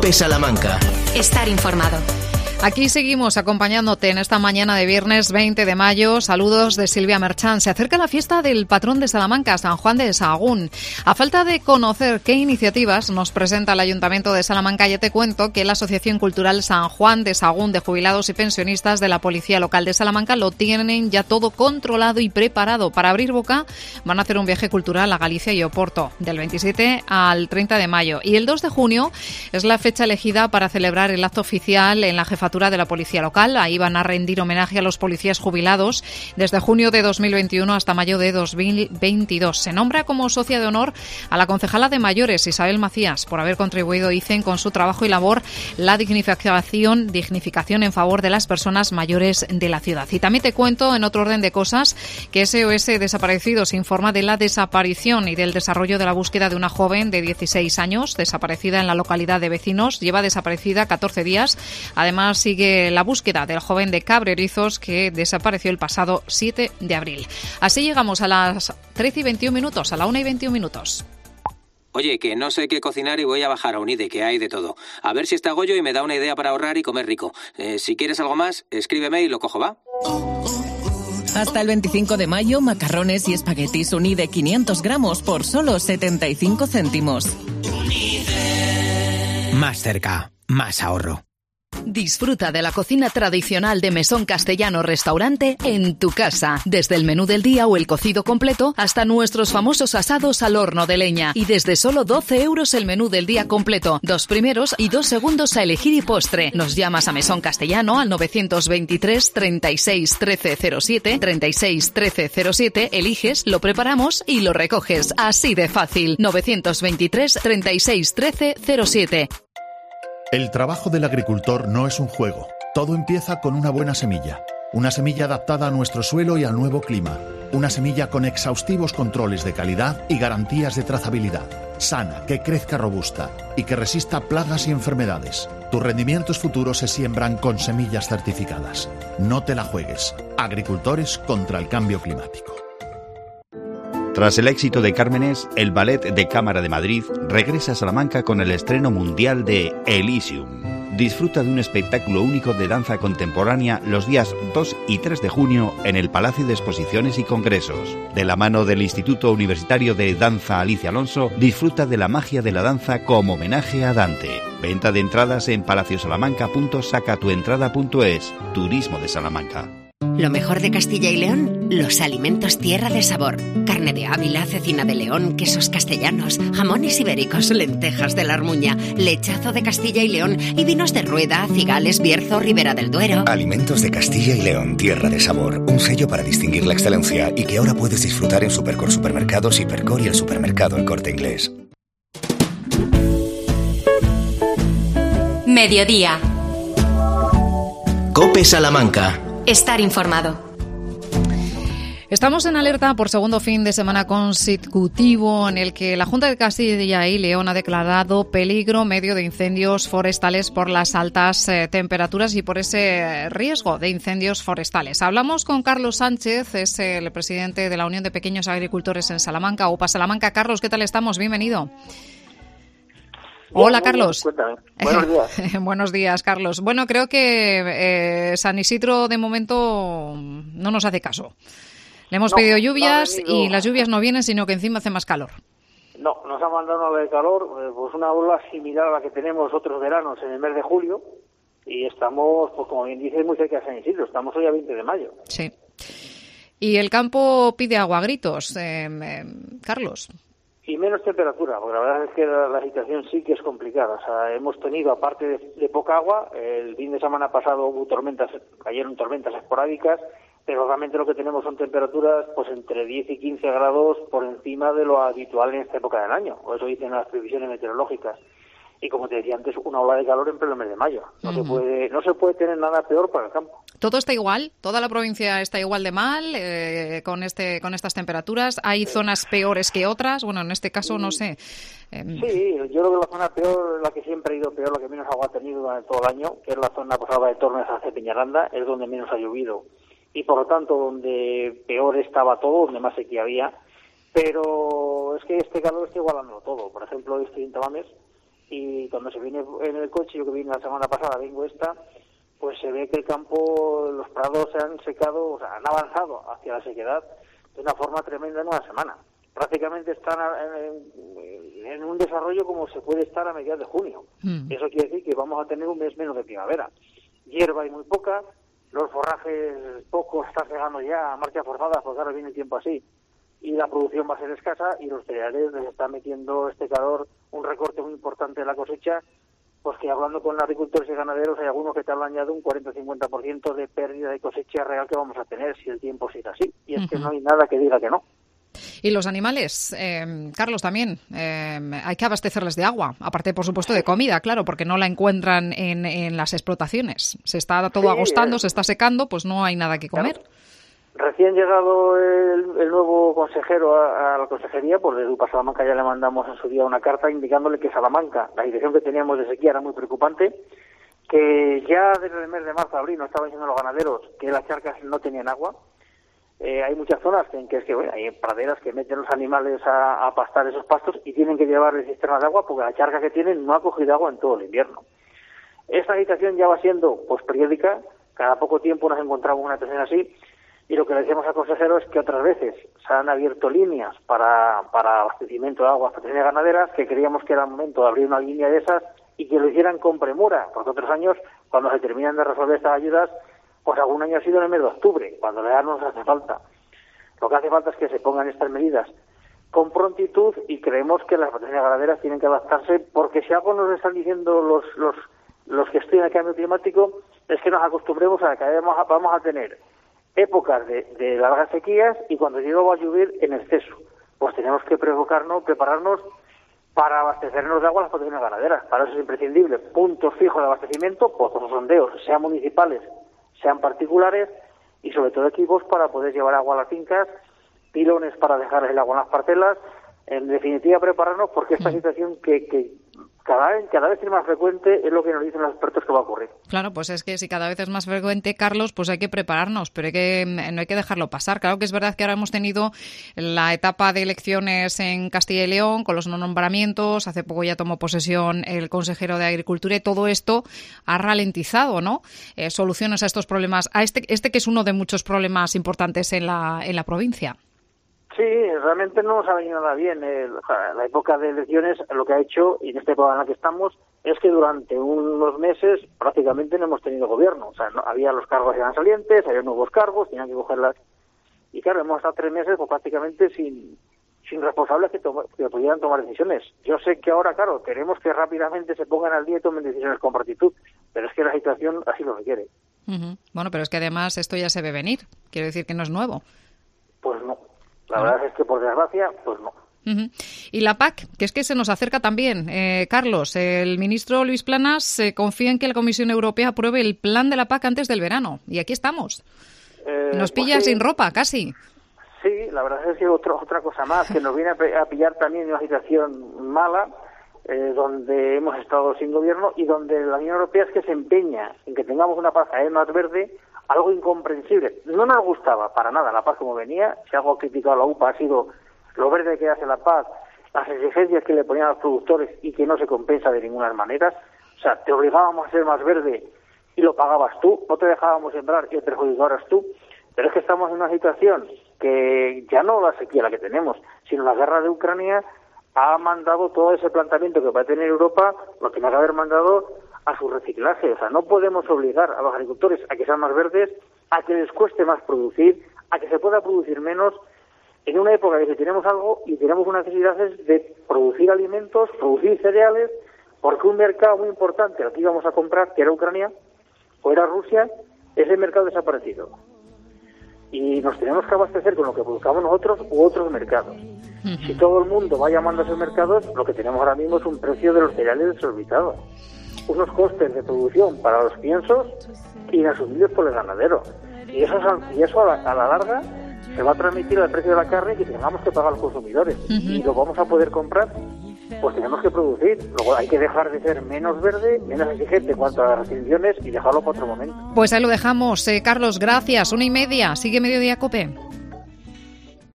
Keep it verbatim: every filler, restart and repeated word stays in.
COPE Salamanca. Estar informado. Aquí seguimos acompañándote en esta mañana de viernes veinte de mayo. Saludos de Silvia Merchán. Se acerca la fiesta del patrón de Salamanca, San Juan de Sahagún. A falta de conocer qué iniciativas nos presenta el Ayuntamiento de Salamanca, ya te cuento que la Asociación Cultural San Juan de Sahagún de Jubilados y Pensionistas de la Policía Local de Salamanca lo tienen ya todo controlado y preparado. Para abrir boca van a hacer un viaje cultural a Galicia y Oporto del veintisiete al treinta de mayo. Y el dos de junio es la fecha elegida para celebrar el acto oficial en la jefatura de la Policía Local. Ahí van a rendir homenaje a los policías jubilados desde junio de dos mil veintiuno hasta mayo de dos mil veintidós. Se nombra como socia de honor a la concejala de Mayores, Isabel Macías, por haber contribuido, dicen, con su trabajo y labor la dignificación, dignificación en favor de las personas mayores de la ciudad. Y también te cuento, en otro orden de cosas, que S O S Desaparecidos informa de la desaparición y del desarrollo de la búsqueda de una joven de dieciséis años, desaparecida en la localidad de Vecinos. Lleva desaparecida catorce días. Además, sigue la búsqueda del joven de Cabrerizos que desapareció el pasado siete de abril. Así llegamos a las trece y veintiún minutos, a la una y veintiún minutos. Oye, que no sé qué cocinar y voy a bajar a Unide, que hay de todo. A ver si está Goyo y me da una idea para ahorrar y comer rico. Eh, si quieres algo más, escríbeme y lo cojo, ¿va? Hasta el veinticinco de mayo, macarrones y espaguetis Unide quinientos gramos por solo setenta y cinco céntimos. Más cerca, más ahorro. Disfruta de la cocina tradicional de Mesón Castellano Restaurante en tu casa. Desde el menú del día o el cocido completo hasta nuestros famosos asados al horno de leña. Y desde solo doce euros el menú del día completo. Dos primeros y dos segundos a elegir y postre. Nos llamas a Mesón Castellano al novecientos veintitrés, treinta y seis, trece cero siete, treinta y seis, trece cero siete. Eliges, lo preparamos y lo recoges. Así de fácil. novecientos veintitrés, treinta y seis, trece cero siete. El trabajo del agricultor no es un juego. Todo empieza con una buena semilla. Una semilla adaptada a nuestro suelo y al nuevo clima. Una semilla con exhaustivos controles de calidad y garantías de trazabilidad. Sana, que crezca robusta y que resista plagas y enfermedades. Tus rendimientos futuros se siembran con semillas certificadas. No te la juegues. Agricultores contra el cambio climático. Tras el éxito de Cármenes, el Ballet de Cámara de Madrid regresa a Salamanca con el estreno mundial de Elysium. Disfruta de un espectáculo único de danza contemporánea los días dos y tres de junio en el Palacio de Exposiciones y Congresos. De la mano del Instituto Universitario de Danza Alicia Alonso, disfruta de la magia de la danza como homenaje a Dante. Venta de entradas en palaciosalamanca punto sacatuentrada punto es. Turismo de Salamanca. Lo mejor de Castilla y León, los alimentos tierra de sabor. Carne de Ávila, cecina de León, quesos castellanos, jamones ibéricos, lentejas de la Armuña, lechazo de Castilla y León y vinos de Rueda, Cigales, Bierzo, Ribera del Duero. Alimentos de Castilla y León, tierra de sabor. Un sello para distinguir la excelencia y que ahora puedes disfrutar en Supercor Supermercados, Hipercor y el supermercado El Corte Inglés. Mediodía. COPE Salamanca. Estar informado. Estamos en alerta por segundo fin de semana consecutivo en el que la Junta de Castilla y León ha declarado peligro medio de incendios forestales por las altas eh, temperaturas y por ese riesgo de incendios forestales. Hablamos con Carlos Sánchez, es el presidente de la Unión de Pequeños Agricultores en Salamanca, U P A Salamanca. Carlos, ¿qué tal estamos? Bienvenido. Hola, Carlos. Cuéntame. Buenos días. Buenos días, Carlos. Bueno, creo que eh, San Isidro de momento no nos hace caso. Le hemos no, pedido lluvias no y las lluvias no vienen, sino que encima hace más calor. No, nos ha mandado una ola de calor, pues una ola similar a la que tenemos otros veranos en el mes de julio y estamos, pues como bien dices, muy cerca de San Isidro. Estamos hoy a veinte de mayo. Sí. Y el campo pide agua a gritos, eh, eh, Carlos. Y menos temperatura, porque la verdad es que la, la situación sí que es complicada. O sea, hemos tenido, aparte de, de poca agua, el fin de semana pasado hubo tormentas, cayeron tormentas esporádicas, pero realmente lo que tenemos son temperaturas pues entre diez y quince grados por encima de lo habitual en esta época del año. O eso dicen las previsiones meteorológicas. Y como te decía antes, una ola de calor en pleno mes de mayo. No uh-huh. se puede, no se puede tener nada peor para el campo. ¿Todo está igual? ¿Toda la provincia está igual de mal eh, con este con estas temperaturas? ¿Hay sí. zonas peores que otras? Bueno, en este caso no sé. Eh... Sí, yo creo que la zona peor, la que siempre ha ido peor, la que menos agua ha tenido durante todo el año, que es la zona pasada de Tormes hacia Peñaranda, es donde menos ha llovido. Y por lo tanto, donde peor estaba todo, donde más sequía había. Pero es que este calor está igualando todo. Por ejemplo, estoy en Tamames y cuando se viene en el coche, yo que vine la semana pasada, vengo esta, pues se ve que el campo, los prados se han secado, o sea, han avanzado hacia la sequedad de una forma tremenda en una semana. Prácticamente están en, en un desarrollo como se puede estar a mediados de junio. Mm. Eso quiere decir que vamos a tener un mes menos de primavera. Hierba hay muy poca, los forrajes pocos están llegando ya a marcha forzada, porque ahora viene el tiempo así, y la producción va a ser escasa, y los cereales les está metiendo este calor un recorte muy importante de la cosecha, pues que hablando con agricultores y ganaderos hay algunos que te hablan ya de un cuarenta a cincuenta por ciento de pérdida de cosecha real que vamos a tener si el tiempo sigue así. Y es uh-huh. que no hay nada que diga que no. Y los animales, eh, Carlos, también eh, hay que abastecerles de agua, aparte, por supuesto, de comida, claro, porque no la encuentran en, en las explotaciones. Se está todo sí, agostando, eh, se está secando, pues no hay nada que comer. Claro. Recién llegado el, el nuevo consejero a, a la consejería, pues desde UPA Salamanca ya le mandamos en su día una carta indicándole que Salamanca, la situación que teníamos de sequía era muy preocupante, que ya desde el mes de marzo a abril nos estaban diciendo los ganaderos que las charcas no tenían agua. Eh, hay muchas zonas en que es que bueno, hay praderas que meten los animales a, a pastar esos pastos y tienen que llevarles cisternas de agua porque la charca que tienen no ha cogido agua en todo el invierno. Esta situación ya va siendo pues periódica, cada poco tiempo nos encontramos una situación así, y lo que le decimos al consejero es que otras veces se han abierto líneas para, para abastecimiento de agua a estaciones ganaderas, que creíamos que era el momento de abrir una línea de esas y que lo hicieran con premura, porque otros años, cuando se terminan de resolver estas ayudas, pues algún año ha sido en el mes de octubre, cuando ya no nos hace falta. Lo que hace falta es que se pongan estas medidas con prontitud y creemos que las explotaciones ganaderas tienen que adaptarse, porque si algo nos están diciendo los los los que estudian el cambio climático es que nos acostumbremos a que vamos a, vamos a tener épocas de, de largas sequías y cuando llegue va a llover en exceso. Pues tenemos que provocarnos, prepararnos para abastecernos de agua las explotaciones ganaderas. Para eso es imprescindible puntos fijos de abastecimiento, pozos o sondeos, sean municipales, sean particulares, y sobre todo equipos para poder llevar agua a las fincas, pilones para dejar el agua en las parcelas. En definitiva, prepararnos porque esta situación que, que cada vez, cada vez es más frecuente es lo que nos dicen los expertos que va a ocurrir. Claro, pues es que si cada vez es más frecuente, Carlos, pues hay que prepararnos, pero hay que, no hay que dejarlo pasar. Claro que es verdad que ahora hemos tenido la etapa de elecciones en Castilla y León con los no nombramientos, hace poco ya tomó posesión el consejero de Agricultura y todo esto ha ralentizado, ¿no? Eh, soluciones a estos problemas, a este, este que es uno de muchos problemas importantes en la, en la provincia. Sí, realmente no nos ha venido nada bien. Eh, la época de elecciones lo que ha hecho, y en esta época en la que estamos, es que durante unos meses prácticamente no hemos tenido gobierno. O sea, no, había los cargos que eran salientes, había nuevos cargos, tenían que cogerlas. Y claro, hemos estado tres meses pues, prácticamente sin sin responsables que, to- que pudieran tomar decisiones. Yo sé que ahora, claro, queremos que rápidamente se pongan al día y tomen decisiones con prontitud, pero es que la situación así lo requiere. Uh-huh. Bueno, pero es que además esto ya se ve venir. Quiero decir que no es nuevo. Pues no. La verdad es que, por desgracia, pues no. Uh-huh. Y la P A C, que es que se nos acerca también. Eh, Carlos, el ministro Luis Planas eh, confía en que la Comisión Europea apruebe el plan de la P A C antes del verano. Y aquí estamos. Eh, nos pilla pues sí. sin ropa, casi. Sí, la verdad es que otro, otra cosa más, que nos viene a, a pillar también en una situación mala, eh, donde hemos estado sin gobierno y donde la Unión Europea es que se empeña en que tengamos una P A C aún más verde, algo incomprensible. No nos gustaba para nada la P A C como venía. Si algo ha criticado la U P A ha sido lo verde que hace la P A C, las exigencias que le ponían a los productores y que no se compensa de ninguna manera. O sea, te obligábamos a ser más verde y lo pagabas tú, no te dejábamos sembrar y te perjudicabas tú. Pero es que estamos en una situación que ya no la sequía la que tenemos, sino la guerra de Ucrania ha mandado todo ese planteamiento que va a tener Europa, lo que nos va a haber mandado a su reciclaje. O sea, no podemos obligar a los agricultores a que sean más verdes, a que les cueste más producir, a que se pueda producir menos, en una época en que tenemos algo y tenemos unas necesidades de producir alimentos, producir cereales, porque un mercado muy importante, al que íbamos a comprar, que era Ucrania, o era Rusia, ese mercado desaparecido. Y nos tenemos que abastecer con lo que produzcamos nosotros u otros mercados. Si todo el mundo va llamando a esos mercados, lo que tenemos ahora mismo es un precio de los cereales desorbitado, unos costes de producción para los piensos inasumibles por el ganadero. Y eso, y eso a, la, a la larga se va a transmitir al precio de la carne que tengamos que pagar a los consumidores. Uh-huh. Y lo vamos a poder comprar, pues tenemos que producir. Luego hay que dejar de ser menos verde, menos exigente en cuanto a las restricciones y dejarlo para otro momento. Pues ahí lo dejamos. Eh, Carlos, gracias. Una y media. Sigue Mediodía COPE.